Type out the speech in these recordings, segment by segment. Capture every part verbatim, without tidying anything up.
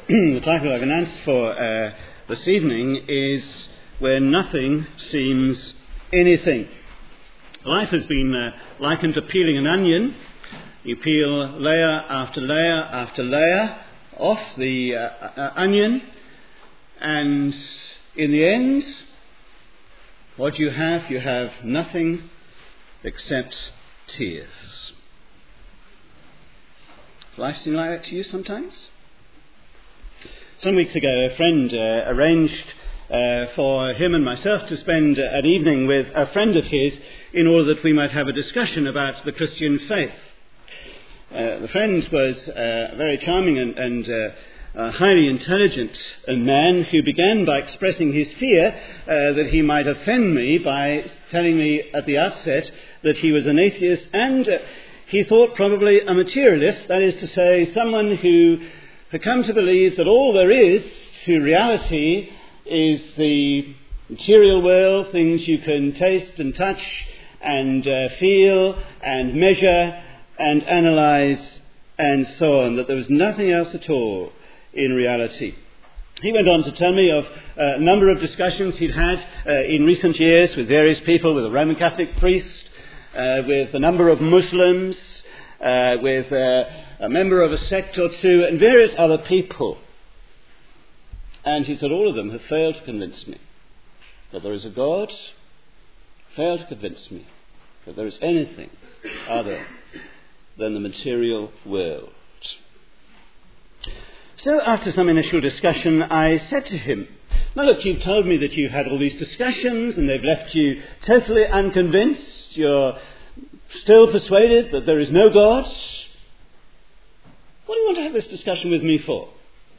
the title I've announced for uh, this evening is Where Nothing Seems Anything. Life has been uh, likened to peeling an onion. You peel layer after layer after layer off the uh, uh, onion, and in the end, what you have, you have nothing except tears. Does life seem like that to you sometimes? Some weeks ago, a friend uh, arranged uh, for him and myself to spend an evening with a friend of his in order that we might have a discussion about the Christian faith. Uh, the friend was uh, a very charming and, and uh, a highly intelligent man who began by expressing his fear uh, that he might offend me by telling me at the outset that he was an atheist and uh, he thought probably a materialist, that is to say, someone who had come to believe that all there is to reality is the material world, things you can taste and touch and uh, feel and measure and analyse and so on, that there was nothing else at all in reality. He went on to tell me of a number of discussions he'd had uh, in recent years with various people, with a Roman Catholic priest, uh, with a number of Muslims, uh, with uh, a member of a sect or two, and various other people. And he said all of them have failed to convince me that there is a God, failed to convince me that there is anything other than the material world. So after some initial discussion, I said to him, now look, you've told me that you've had all these discussions and they've left you totally unconvinced. You're still persuaded that there is no God. What do you want to have this discussion with me for?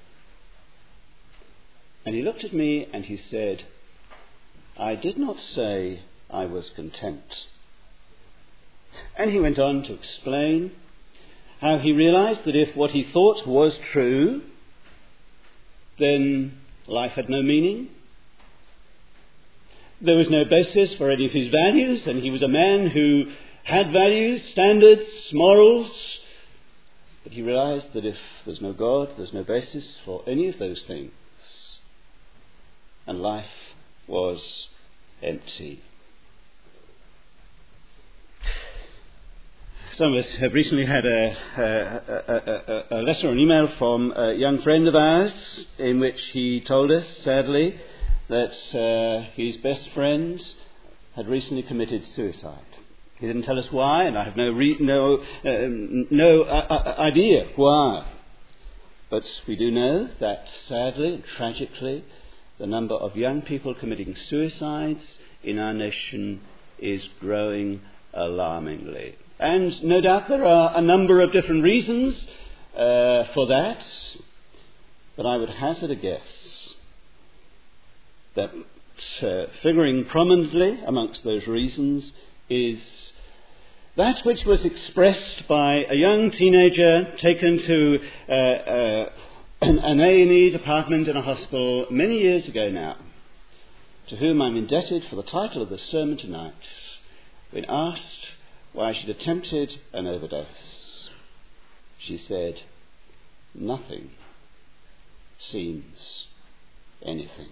And he looked at me and he said, I did not say I was content. And he went on to explain how he realized that if what he thought was true, then life had no meaning. There was no basis for any of his values, and he was a man who had values, standards, morals. But he realized that if there's no God, there's no basis for any of those things, and life was empty. Some of us have recently had a, a, a, a letter or an email from a young friend of ours in which he told us, sadly, that uh, his best friend had recently committed suicide. He didn't tell us why, and I have no re- no uh, no uh, idea why. But we do know that, sadly and tragically, the number of young people committing suicides in our nation is growing alarmingly. And no doubt there are a number of different reasons uh, for that, but I would hazard a guess that uh, figuring prominently amongst those reasons is that which was expressed by a young teenager taken to uh, uh, an, an A and E department in a hospital many years ago now, to whom I'm indebted for the title of the sermon tonight, when asked why she'd attempted an overdose. She said, nothing seems anything.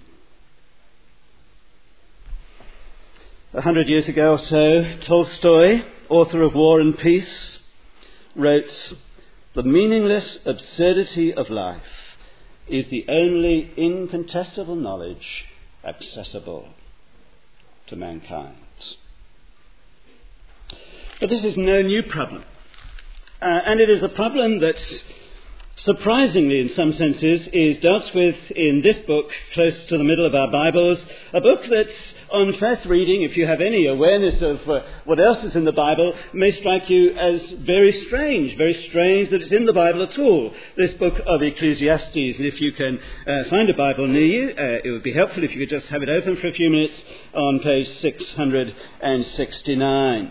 A hundred years ago or so, Tolstoy, author of War and Peace, wrote, the meaningless absurdity of life is the only incontestable knowledge accessible to mankind. But this is no new problem. Uh, and it is a problem that, surprisingly in some senses, is dealt with in this book, close to the middle of our Bibles, a book that, on first reading, if you have any awareness of uh, what else is in the Bible, may strike you as very strange, very strange that it's in the Bible at all, this book of Ecclesiastes. And if you can uh, find a Bible near you, uh, it would be helpful if you could just have it open for a few minutes on page six hundred sixty-nine.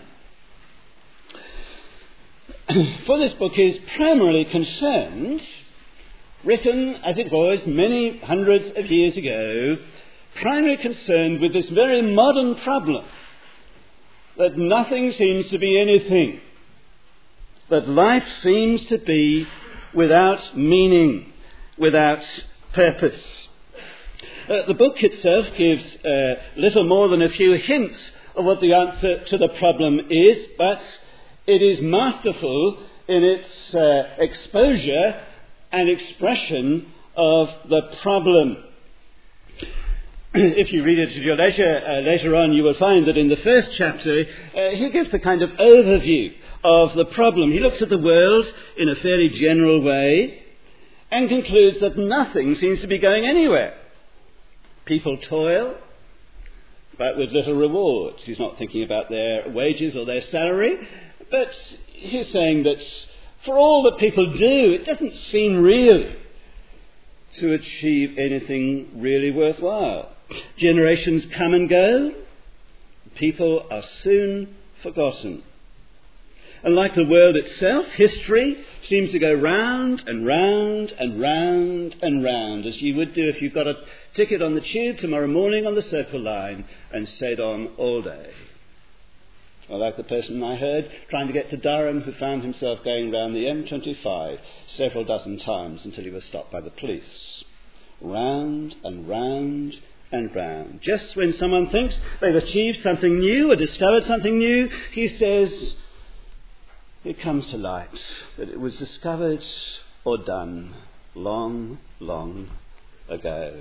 For this book is primarily concerned, written as it was many hundreds of years ago, primarily concerned with this very modern problem that nothing seems to be anything, that life seems to be without meaning, without purpose. Uh, the book itself gives uh, little more than a few hints of what the answer to the problem is, but it is masterful in its uh, exposure and expression of the problem. If you read it at your leisure uh, later on, you will find that in the first chapter uh, he gives a kind of overview of the problem. He looks at the world in a fairly general way and concludes that nothing seems to be going anywhere. People toil, but with little rewards. He's not thinking about their wages or their salary, but he's saying that for all that people do, it doesn't seem really to achieve anything really worthwhile. Generations come and go. People are soon forgotten. And like the world itself, history seems to go round and round and round and round, as you would do if you got a ticket on the tube tomorrow morning on the Circle Line and stayed on all day. Or like the person I heard trying to get to Durham, who found himself going round the M twenty-five several dozen times until he was stopped by the police. Round and round and round. Just when someone thinks they've achieved something new or discovered something new, he says, it comes to light that it was discovered or done long, long ago.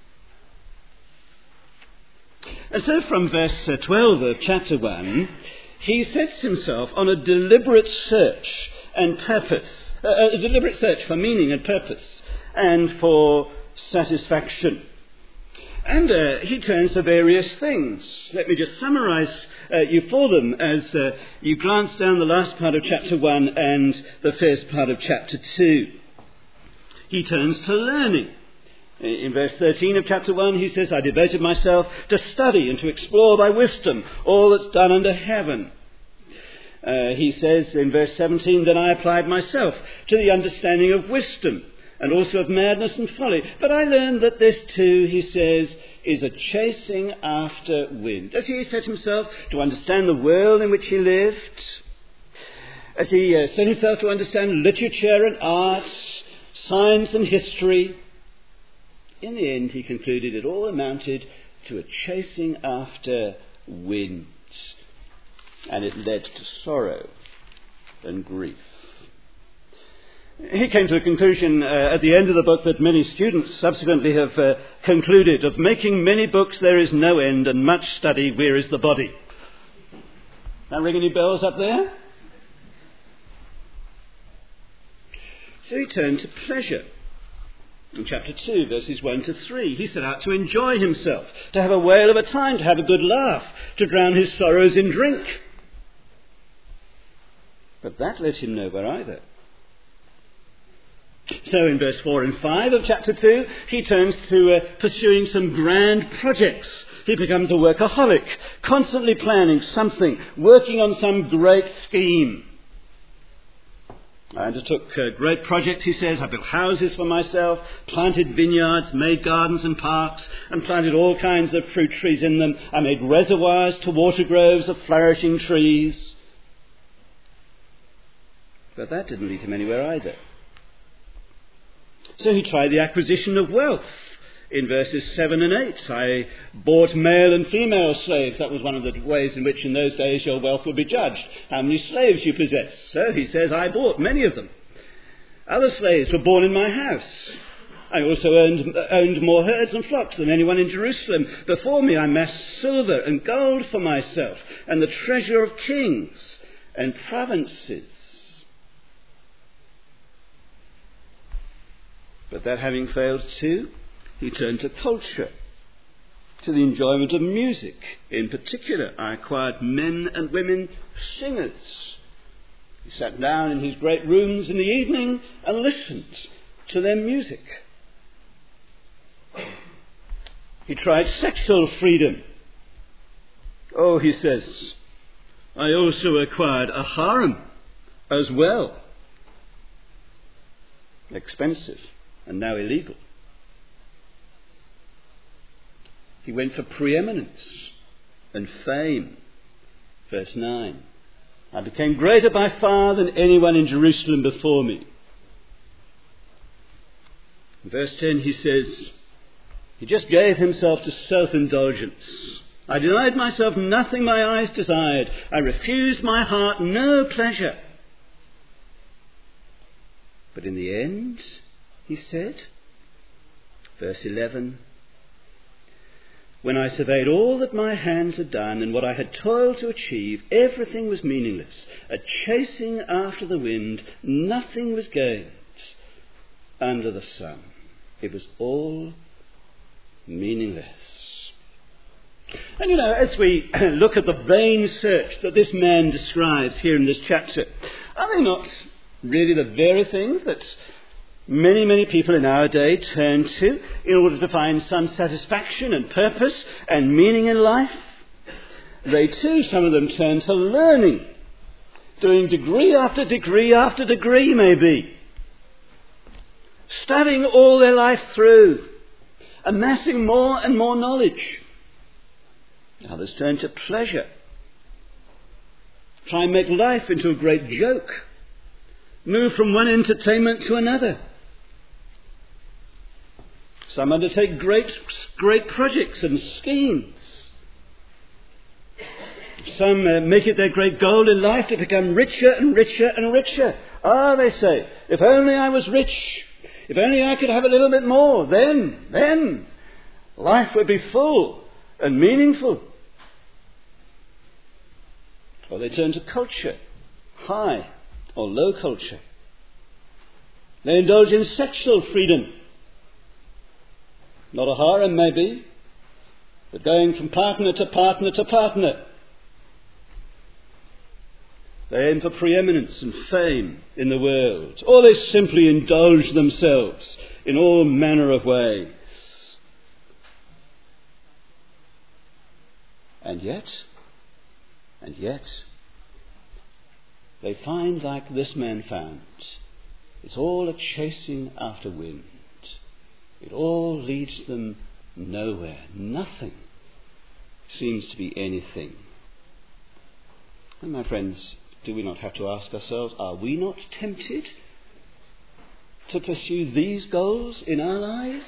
And so from verse twelve of chapter one, he sets himself on a deliberate search and purpose, uh, a deliberate search for meaning and purpose and for satisfaction. And uh, he turns to various things. Let me just summarize uh, you for them as uh, you glance down the last part of chapter one and the first part of chapter two. He turns to learning. In verse thirteen of chapter one, he says, I devoted myself to study and to explore by wisdom all that's done under heaven. Uh, he says in verse seventeen, then I applied myself to the understanding of wisdom and also of madness and folly. But I learned that this too, he says, is a chasing after wind. As he set himself to understand the world in which he lived, as he uh, set himself to understand literature and art, science and history, in the end he concluded it all amounted to a chasing after wind. And it led to sorrow and grief. He came to the conclusion uh, at the end of the book that many students subsequently have uh, concluded, of making many books there is no end, and much study wearies the body. That ring any bells up there? So he turned to pleasure. In chapter two, verses one to three, he set out to enjoy himself, to have a whale of a time, to have a good laugh, to drown his sorrows in drink. But that led him nowhere either. So in verse four and five of chapter two, he turns to uh, pursuing some grand projects. He becomes a workaholic, constantly planning something, working on some great scheme. I undertook uh, great projects, he says. I built houses for myself, planted vineyards, made gardens and parks, and planted all kinds of fruit trees in them. I made reservoirs to water groves of flourishing trees. But that didn't lead him anywhere either. So he tried the acquisition of wealth. In verses seven and eight, I bought male and female slaves. That was one of the ways in which in those days your wealth would be judged. How many slaves you possess. So he says, I bought many of them. Other slaves were born in my house. I also owned, owned more herds and flocks than anyone in Jerusalem. Before me I amassed silver and gold for myself, and the treasure of kings and provinces. But that having failed too, he turned to culture, to the enjoyment of music. In particular, I acquired men and women singers. He sat down in his great rooms in the evening and listened to their music. He tried sexual freedom. Oh, he says, I also acquired a harem as well. Expensive and now illegal. He went for preeminence and fame. Verse nine. I became greater by far than anyone in Jerusalem before me. In verse ten he says, he just gave himself to self-indulgence. I denied myself nothing my eyes desired. I refused my heart no pleasure. But in the end, he said, verse eleven, when I surveyed all that my hands had done and what I had toiled to achieve, everything was meaningless. A chasing after the wind, nothing was gained under the sun. It was all meaningless. And you know, as we look at the vain search that this man describes here in this chapter, are they not really the very things that many, many people in our day turn to in order to find some satisfaction and purpose and meaning in life? They too, some of them, turn to learning, doing degree after degree after degree maybe, studying all their life through, amassing more and more knowledge. Others turn to pleasure, try and make life into a great joke, move from one entertainment to another. Some undertake great, great projects and schemes. Some uh, make it their great goal in life to become richer and richer and richer. Ah, they say, if only I was rich, if only I could have a little bit more, then, then life would be full and meaningful. Or they turn to culture, high or low culture. They indulge in sexual freedom. Not a harem maybe, but going from partner to partner to partner. They aim for preeminence and fame in the world, or they simply indulge themselves in all manner of ways. And yet, and yet, they find, like this man found, it's all a chasing after wind. It all leads them nowhere. Nothing seems to be anything. And my friends, do we not have to ask ourselves, are we not tempted to pursue these goals in our lives?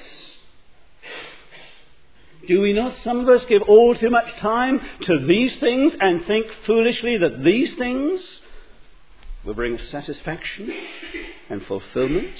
Do we not, some of us, give all too much time to these things and think foolishly that these things will bring us satisfaction and fulfillment?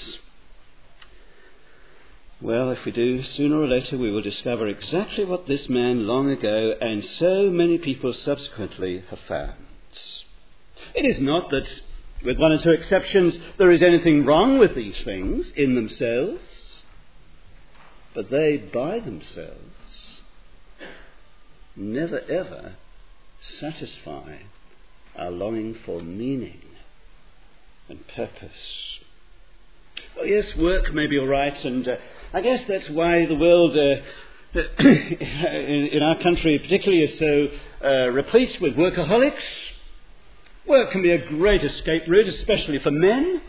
Well, if we do, sooner or later we will discover exactly what this man long ago and so many people subsequently have found. It is not that, with one or two exceptions, there is anything wrong with these things in themselves, but they by themselves never ever satisfy our longing for meaning and purpose. Well, yes, work may be all right, and uh, I guess that's why the world uh, in, in our country particularly is so uh, replete with workaholics. Work can be a great escape route, especially for men.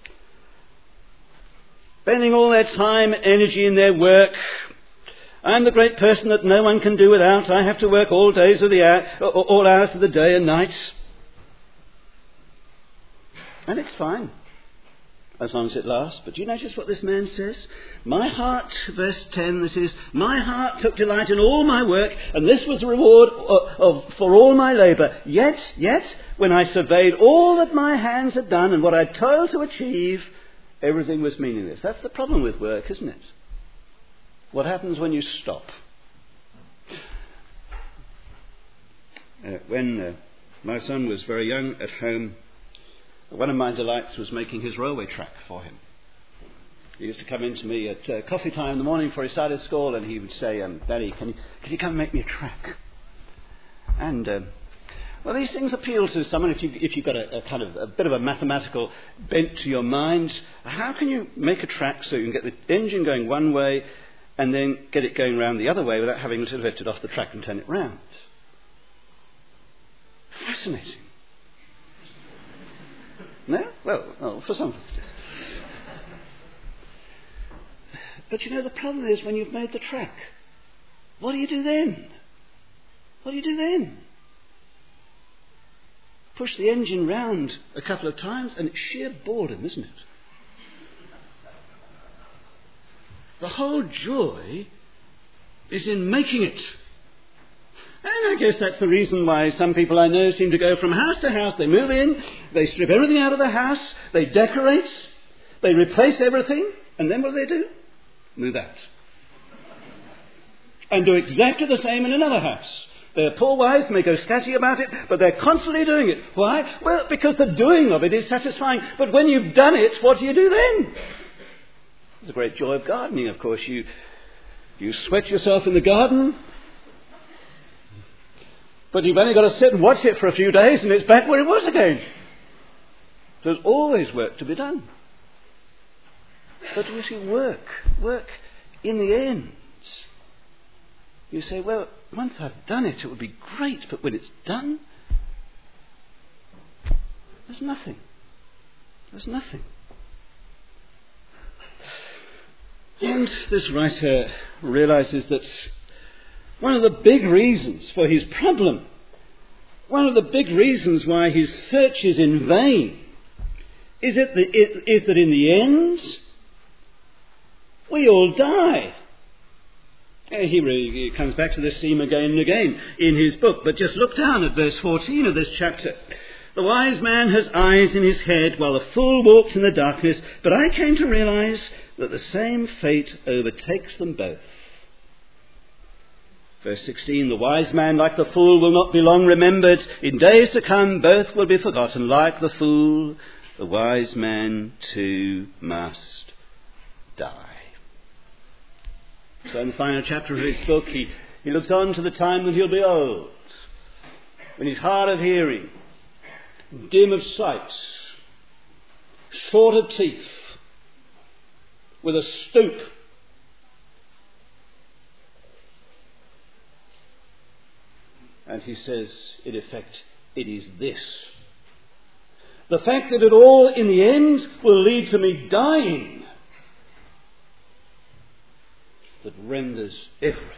Spending all their time, energy in their work. I'm the great person that no one can do without. I have to work all days of the hour, all hours of the day and night. And it's fine, as long as it lasts. But do you notice what this man says? My heart, verse ten, this is, my heart took delight in all my work, and this was the reward of, of, for all my labour. Yet, yet, when I surveyed all that my hands had done and what I toiled to achieve, everything was meaningless. That's the problem with work, isn't it? What happens when you stop? Uh, when uh, my son was very young at home, one of my delights was making his railway track for him. He used to come in to me at uh, coffee time in the morning before he started school, and he would say, um, Daddy, can you, can you come and make me a track? And, um, well, these things appeal to someone if, you, if you've got a, a kind of a bit of a mathematical bent to your mind. How can you make a track so you can get the engine going one way and then get it going round the other way without having to lift it off the track and turn it round? Fascinating. No? Well, well, for some of us it is. But you know, the problem is when you've made the track, what do you do then? What do you do then? Push the engine round a couple of times and it's sheer boredom, isn't it? The whole joy is in making it. And I guess that's the reason why some people I know seem to go from house to house. They move in, they strip everything out of the house, they decorate, they replace everything, and then what do they do? Move out. And do exactly the same in another house. They're poor wives, may go scatty about it, but they're constantly doing it. Why? Well, because the doing of it is satisfying. But when you've done it, what do you do then? There's a great joy of gardening, of course. You, you sweat yourself in the garden, but you've only got to sit and watch it for a few days and it's back where it was again. There's always work to be done. But we see work, work in the end. You say, well, once I've done it, it would be great, but when it's done, there's nothing. There's nothing. And this writer realizes that one of the big reasons for his problem, one of the big reasons why his search is in vain, is, it that, it, is that in the end, we all die. He really comes back to this theme again and again in his book. But just look down at verse fourteen of this chapter. The wise man has eyes in his head while the fool walks in the darkness. But I came to realize that the same fate overtakes them both. Verse sixteen, the wise man like the fool will not be long remembered. In days to come both will be forgotten. Like the fool, the wise man too must die. So in the final chapter of his book, he, he looks on to the time when he'll be old, when he's hard of hearing, dim of sight, short of teeth, with a stoop. And he says, in effect, it is this. The fact that it all, in the end, will lead to me dying, that renders everything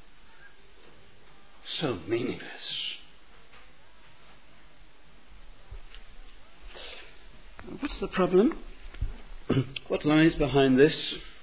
so meaningless. What's the problem? What lies behind this?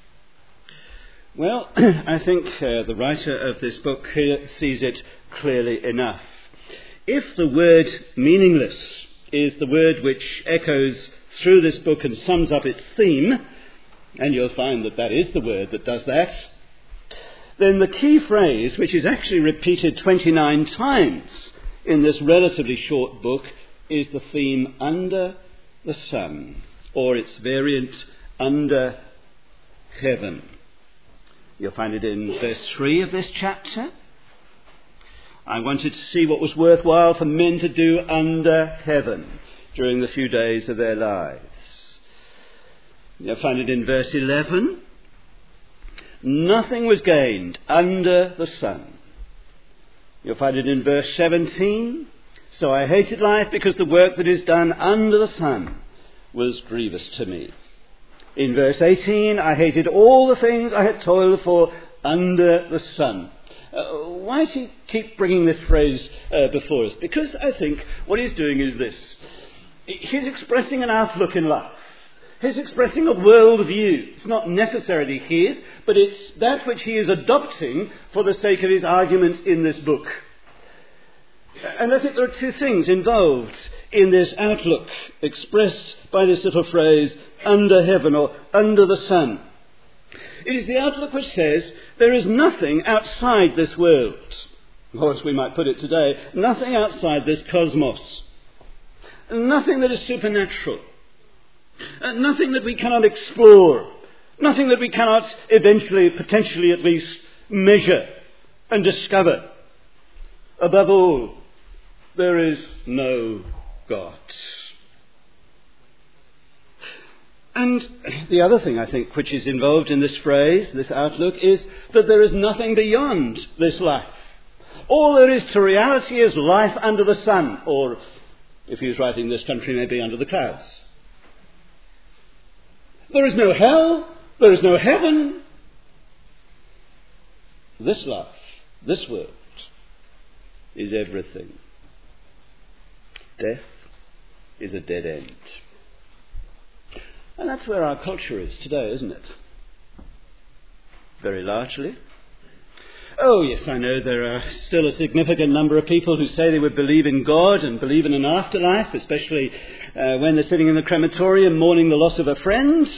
Well, I think uh, the writer of this book sees it clearly enough. If the word meaningless is the word which echoes through this book and sums up its theme, and you'll find that that is the word that does that, then the key phrase, which is actually repeated twenty-nine times in this relatively short book, is the theme under the sun, or its variant under heaven. You'll find it in verse three of this chapter. I wanted to see what was worthwhile for men to do under heaven during the few days of their lives. You'll find it in verse eleven. Nothing was gained under the sun. You'll find it in verse seventeen. So I hated life because the work that is done under the sun was grievous to me. In verse eighteen, I hated all the things I had toiled for under the sun. Uh, why does he keep bringing this phrase uh, before us? Because I think what he's doing is this. He's expressing an outlook in life. He's expressing a worldview. It's not necessarily his, but it's that which he is adopting for the sake of his argument in this book. And I think there are two things involved in this outlook expressed by this little phrase, under heaven or under the sun. It is the outlook which says there is nothing outside this world, or as we might put it today, nothing outside this cosmos. Nothing that is supernatural. Uh, nothing that we cannot explore. Nothing that we cannot eventually, potentially at least, measure and discover. Above all, there is no God. And the other thing, I think, which is involved in this phrase, this outlook, is that there is nothing beyond this life. All there is to reality is life under the sun, or, if he was writing this country, maybe under the clouds. There is no hell, there is no heaven. This life, this world, is everything. Death is a dead end. And that's where our culture is today, isn't it? very largely. Oh, yes, I know there are still a significant number of people who say they would believe in God and believe in an afterlife, especially uh, when they're sitting in the crematorium mourning the loss of a friend.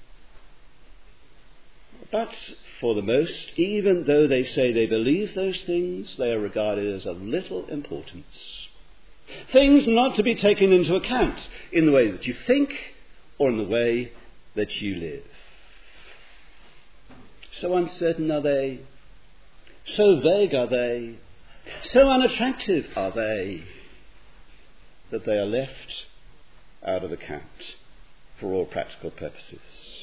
But for the most, even though they say they believe those things, they are regarded as of little importance. Things not to be taken into account in the way that you think or in the way that you live. So uncertain are they, so vague are they, so unattractive are they, that they are left out of account for all practical purposes.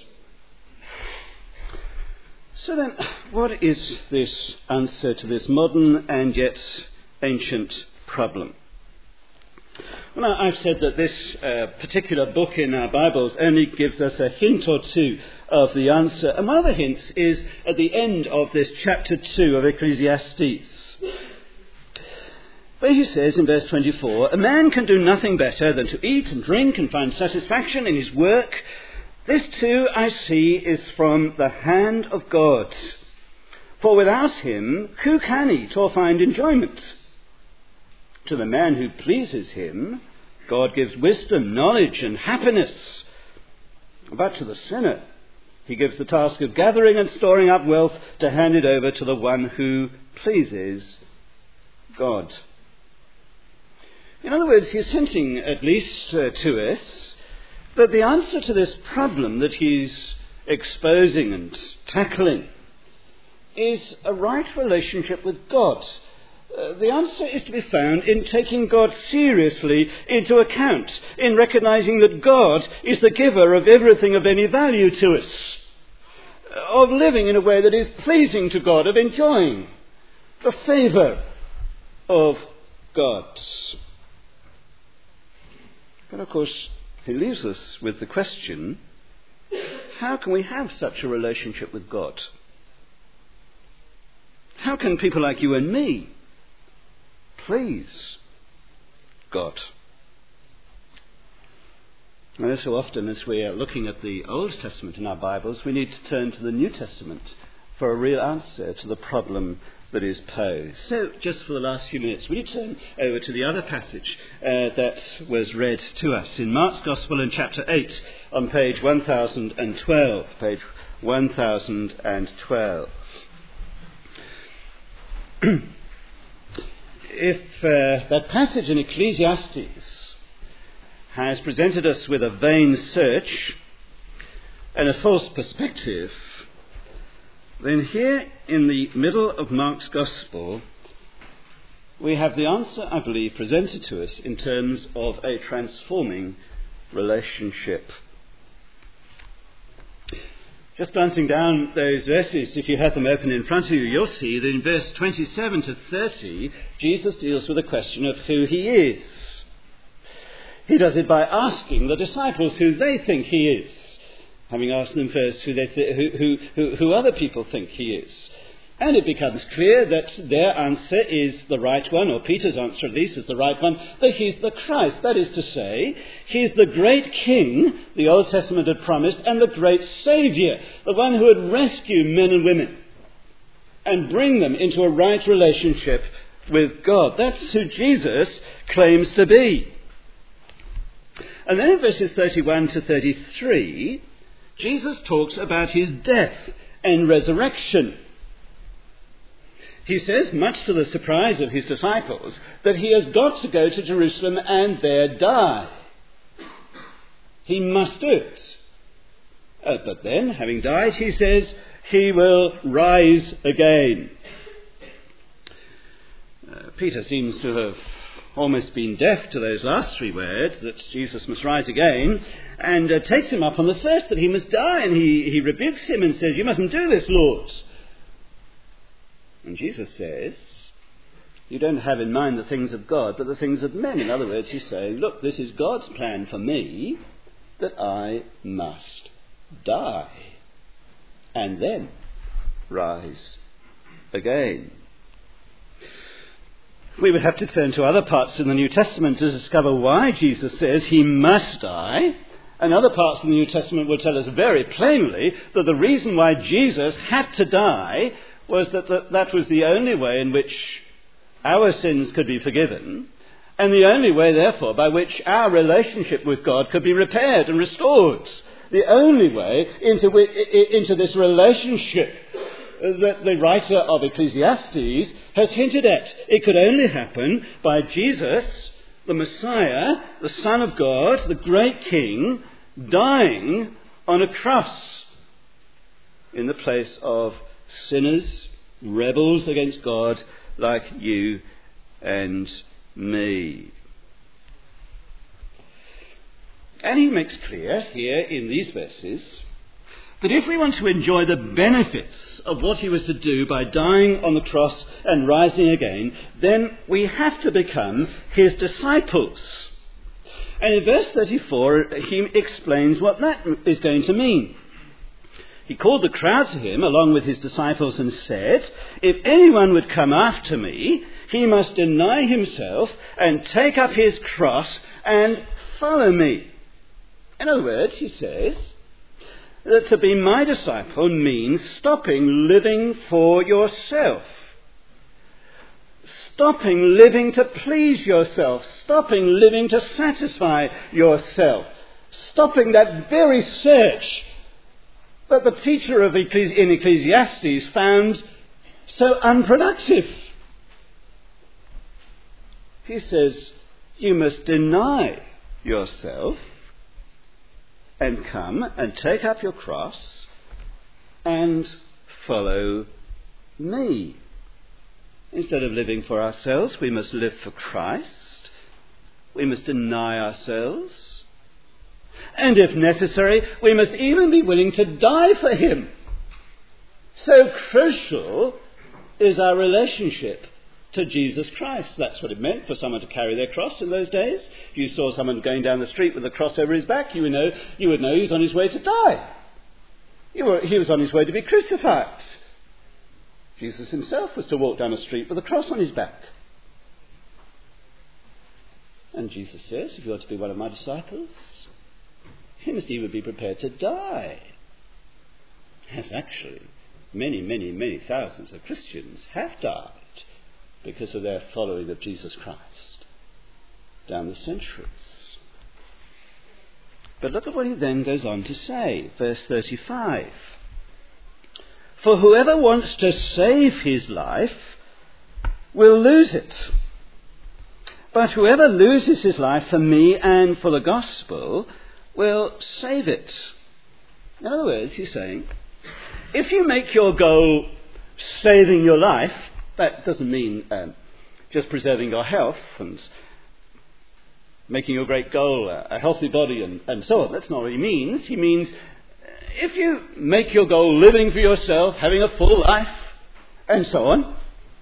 So then, what is this answer to this modern and yet ancient problem? Well, I've said that this uh, particular book in our Bibles only gives us a hint or two of the answer. And one of the hints is at the end of this chapter two of Ecclesiastes, where he says in verse twenty-four, "A man can do nothing better than to eat and drink and find satisfaction in his work. This too, I see, is from the hand of God. For without him, who can eat or find enjoyment? To the man who pleases him, God gives wisdom, knowledge, and happiness. But to the sinner, he gives the task of gathering and storing up wealth to hand it over to the one who pleases God." In other words, he's hinting at least uh, to us that the answer to this problem that he's exposing and tackling is a right relationship with God. Uh, the answer is to be found in taking God seriously into account, in recognizing that God is the giver of everything of any value to us, of living in a way that is pleasing to God, of enjoying the favour of God. But of course, he leaves us with the question, how can we have such a relationship with God? How can people like you and me please God? Now, so often as we are looking at the Old Testament in our Bibles, we need to turn to the New Testament for a real answer to the problem that is posed. So, just for the last few minutes, we turn over to the other passage uh, that was read to us in Mark's Gospel in chapter eight on page one thousand twelve. Page one thousand twelve. If uh, that passage in Ecclesiastes has presented us with a vain search and a false perspective, then here in the middle of Mark's Gospel we have the answer, I believe, presented to us in terms of a transforming relationship. Just glancing down those verses, if you have them open in front of you, you'll see that in verse twenty-seven to thirty, Jesus deals with the question of who he is. He does it by asking the disciples who they think he is, having asked them first who, they th- who, who, who, who other people think he is. And it becomes clear that their answer is the right one, or Peter's answer at least is the right one, that he's the Christ. That is to say, he's the great King the Old Testament had promised, and the great Saviour, the one who would rescue men and women and bring them into a right relationship with God. That's who Jesus claims to be. And then in verses thirty-one to thirty-three, Jesus talks about his death and resurrection. He says, much to the surprise of his disciples, that he has got to go to Jerusalem and there die. He must do it. Uh, but then, having died, he says, he will rise again. Uh, Peter seems to have almost been deaf to those last three words, that Jesus must rise again, and uh, takes him up on the first, that he must die, and he, he rebukes him and says, "You mustn't do this, Lord." And Jesus says, you don't have in mind the things of God, but the things of men. In other words, he's saying, look, this is God's plan for me, that I must die and then rise again. We would have to turn to other parts in the New Testament to discover why Jesus says he must die And other parts of the New Testament will tell us very plainly that the reason why Jesus had to die was that the, that was the only way in which our sins could be forgiven, and the only way, therefore, by which our relationship with God could be repaired and restored. The only way into, into this relationship that the writer of Ecclesiastes has hinted at. It could only happen by Jesus, the Messiah, the Son of God, the great King, dying on a cross in the place of sinners, rebels against God like you and me. And he makes clear here in these verses that if we want to enjoy the benefits of what he was to do by dying on the cross and rising again, then we have to become his disciples. And in verse thirty-four, he explains what that is going to mean. He called the crowd to him along with his disciples and said, "If anyone would come after me, he must deny himself and take up his cross and follow me." In other words, he says that to be my disciple means stopping living for yourself, stopping living to please yourself, stopping living to satisfy yourself, stopping that very search that the teacher of Ecclesi- in Ecclesiastes found so unproductive. He says, you must deny yourself and come and take up your cross and follow me. Instead of living for ourselves, we must live for Christ. We must deny ourselves. And if necessary, we must even be willing to die for him. So crucial is our relationship to Jesus Christ. That's what it meant for someone to carry their cross in those days. If you saw someone going down the street with a cross over his back, you would know, you would know he was on his way to die. He was on his way to be crucified. Jesus himself was to walk down the street with a cross on his back. And Jesus says, if you are to be one of my disciples, you must even be prepared to die. As actually, many, many, many thousands of Christians have died because of their following of Jesus Christ down the centuries. But look at what he then goes on to say, verse thirty-five. For whoever wants to save his life will lose it. But whoever loses his life for me and for the gospel will save it. In other words, he's saying, if you make your goal saving your life, that doesn't mean um, just preserving your health and making your great goal a, a healthy body and, and so on. That's not what he means. He means if you make your goal living for yourself, having a full life, and so on,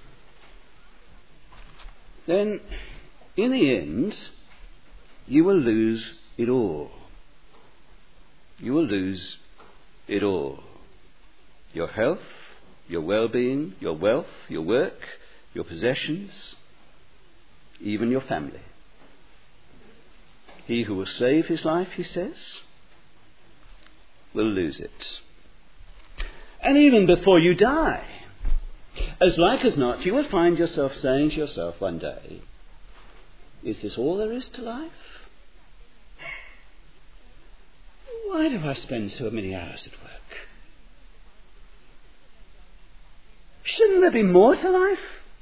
then in the end, you will lose it all. You will lose it all. Your health, your well-being, your wealth, your work, your possessions, even your family. He who will save his life, he says, will lose it. And even before you die, as like as not, you will find yourself saying to yourself one day, is this all there is to life? Why do I spend so many hours at work? Shouldn't there be more to life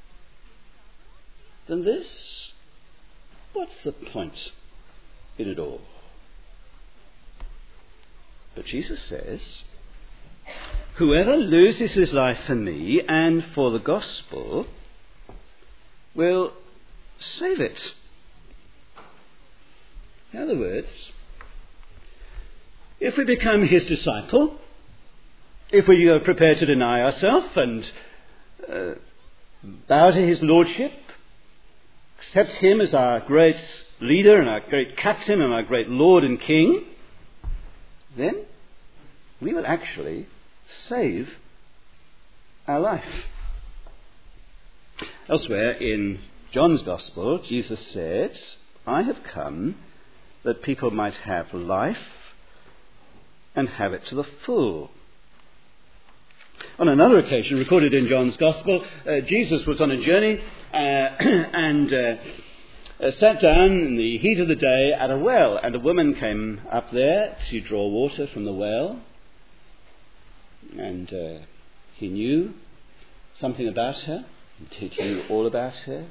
than this? What's the point in it all? But Jesus says, whoever loses his life for me and for the gospel will save it. In other words, if we become his disciple, if we are prepared to deny ourselves and uh, bow to his lordship, accept him as our great leader and our great captain and our great Lord and King, then we will actually save our life. Elsewhere in John's Gospel, Jesus said, I have come that people might have life and have it to the full. On another occasion, recorded in John's Gospel, uh, Jesus was on a journey uh, and uh, uh, sat down in the heat of the day at a well, and a woman came up there to draw water from the well, and uh, he knew something about her. He knew all about her.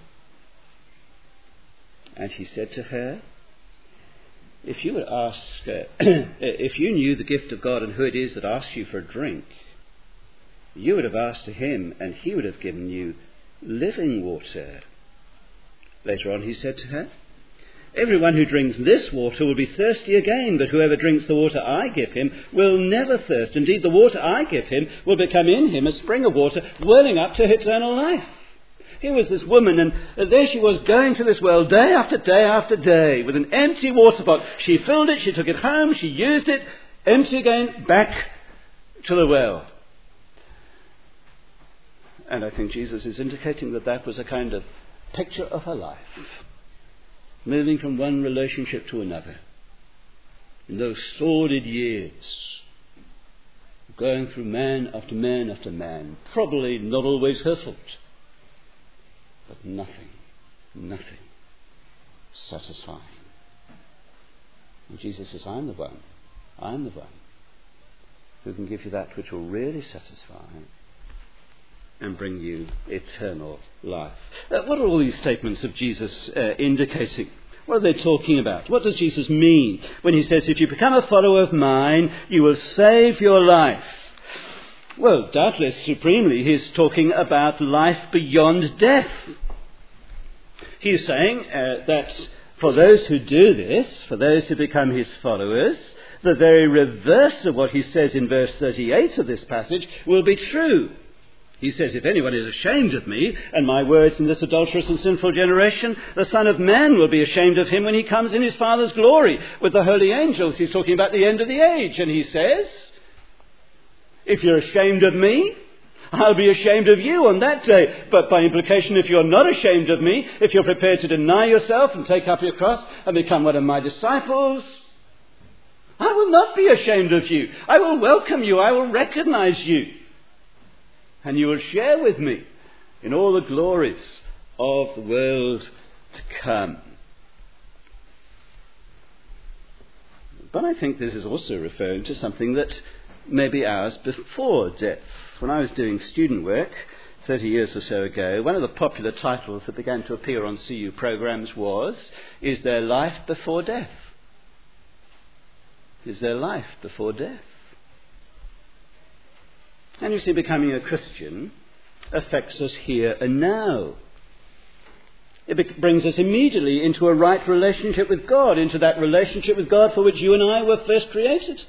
And he said to her, if you would ask, uh, if you knew the gift of God and who it is that asks you for a drink, you would have asked to him and he would have given you living water. Later on he said to her, everyone who drinks this water will be thirsty again, but whoever drinks the water I give him will never thirst. Indeed, the water I give him will become in him a spring of water welling up to eternal life. Here was this woman, and there she was going to this well day after day after day with an empty water pot. She filled it, she took it home, she used it, empty again, back to the well. And I think Jesus is indicating that that was a kind of picture of her life, moving from one relationship to another in those sordid years, going through man after man after man, probably not always her fault. But nothing, nothing satisfying. And Jesus says, I'm the one, I'm the one who can give you that which will really satisfy and bring you eternal life. Uh, what are all these statements of Jesus uh, indicating? What are they talking about? What does Jesus mean when he says, if you become a follower of mine, you will save your life? Well, doubtless, supremely, he's talking about life beyond death. He's saying uh, that for those who do this, for those who become his followers, the very reverse of what he says in verse thirty-eight of this passage will be true. He says, if anyone is ashamed of me and my words in this adulterous and sinful generation, the Son of Man will be ashamed of him when he comes in his Father's glory with the holy angels. He's talking about the end of the age, and he says, if you're ashamed of me, I'll be ashamed of you on that day. But by implication, if you're not ashamed of me, if you're prepared to deny yourself and take up your cross and become one of my disciples, I will not be ashamed of you. I will welcome you. I will recognize you. And you will share with me in all the glories of the world to come. But I think this is also referring to something that may be ours before death. When I was doing student work thirty years or so ago, one of the popular titles that began to appear on C U programs was, Is There Life Before Death? Is there life before death? And you see, becoming a Christian affects us here and now. It be- brings us immediately into a right relationship with God, into that relationship with God for which you and I were first created.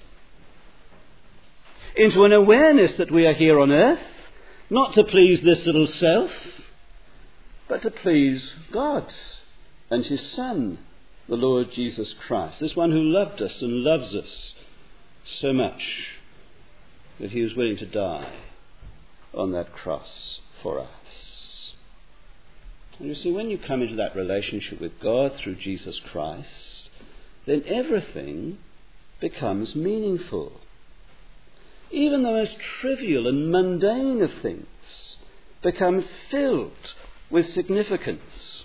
Into an awareness that we are here on earth, not to please this little self, but to please God and his Son, the Lord Jesus Christ, this one who loved us and loves us so much that he was willing to die on that cross for us. And you see, when you come into that relationship with God through Jesus Christ, then everything becomes meaningful. Even the most trivial and mundane of things becomes filled with significance.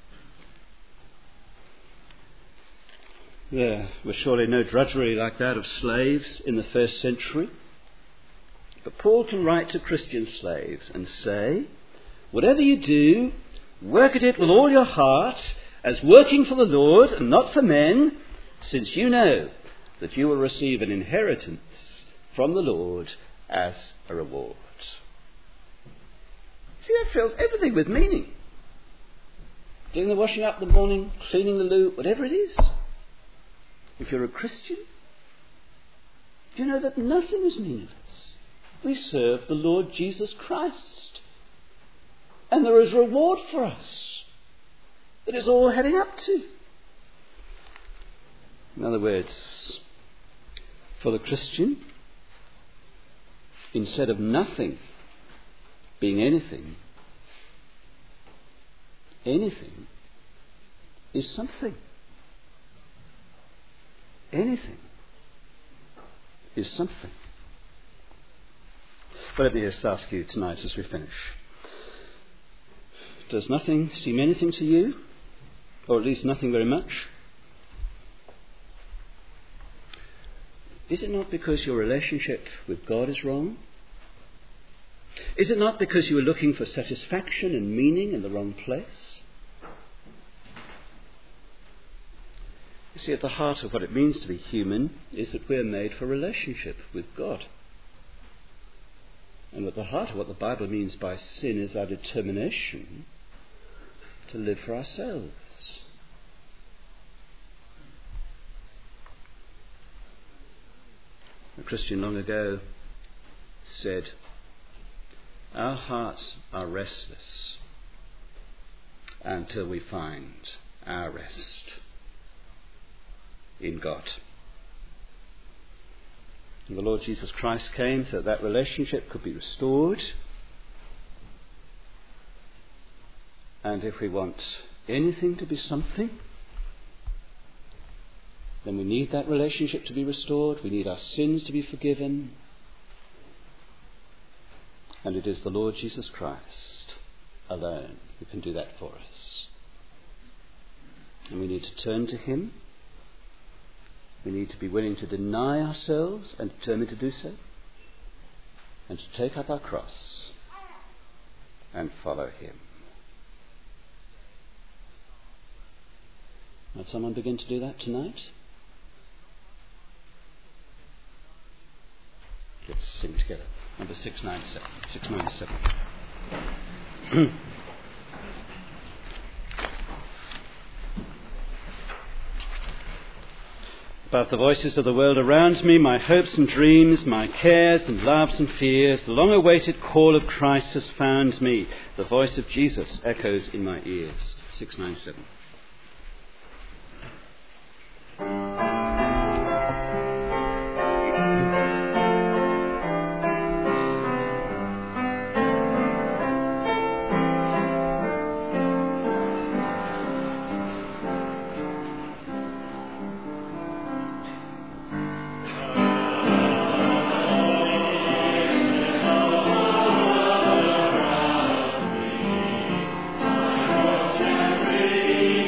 There was surely no drudgery like that of slaves in the first century. But Paul can write to Christian slaves and say, whatever you do, work at it with all your heart, as working for the Lord and not for men, since you know that you will receive an inheritance from the Lord as a reward. See, that fills everything with meaning. Doing the washing up in the morning, cleaning the loo, whatever it is. If you're a Christian, do you know that nothing is meaningless? We serve the Lord Jesus Christ. And there is reward for us. It is all heading up to. In other words, for the Christian, instead of nothing being anything, anything is something. Anything is something. But let me just ask you tonight as we finish. Does nothing seem anything to you? Or at least nothing very much? Is it not because your relationship with God is wrong? Is it not because you are looking for satisfaction and meaning in the wrong place? You see, at the heart of what it means to be human is that we're made for relationship with God. And at the heart of what the Bible means by sin is our determination to live for ourselves. A Christian long ago said, "Our hearts are restless until we find our rest in God." And the Lord Jesus Christ came so that that relationship could be restored. And if we want anything to be something, then we need that relationship to be restored. We need our sins to be forgiven. And it is the Lord Jesus Christ alone who can do that for us. And we need to turn to him. We need to be willing to deny ourselves and determined to do so. And to take up our cross and follow him. Might someone begin to do that tonight? Let's sing together. Number six ninety-seven. six ninety-seven. Above the voices of the world around me, my hopes and dreams, my cares and loves and fears, the long-awaited call of Christ has found me. The voice of Jesus echoes in my ears. six ninety-seven. Every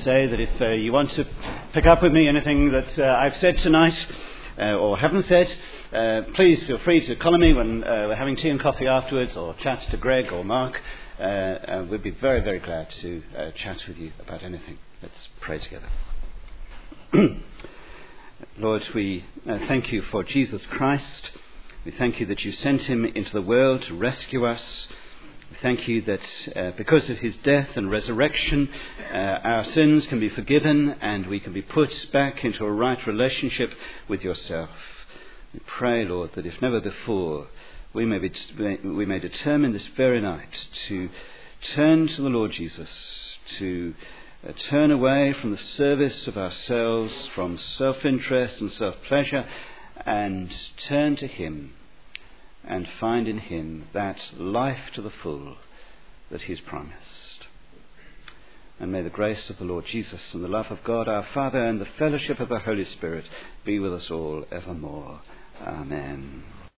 say that if uh, you want to pick up with me anything that uh, I've said tonight uh, or haven't said, uh, please feel free to call me when uh, we're having tea and coffee afterwards, or chat to Greg or Mark. Uh, uh, we'd be very, very glad to uh, chat with you about anything. Let's pray together. Lord, we uh, thank you for Jesus Christ. We thank you that you sent him into the world to rescue us. We thank you that uh, because of his death and resurrection, uh, our sins can be forgiven and we can be put back into a right relationship with yourself. We pray, Lord, that if never before, we may, be, we may determine this very night to turn to the Lord Jesus, to uh, turn away from the service of ourselves, from self-interest and self-pleasure, and turn to him and find in him that life to the full that he's promised. And may the grace of the Lord Jesus and the love of God our Father and the fellowship of the Holy Spirit be with us all evermore. Amen.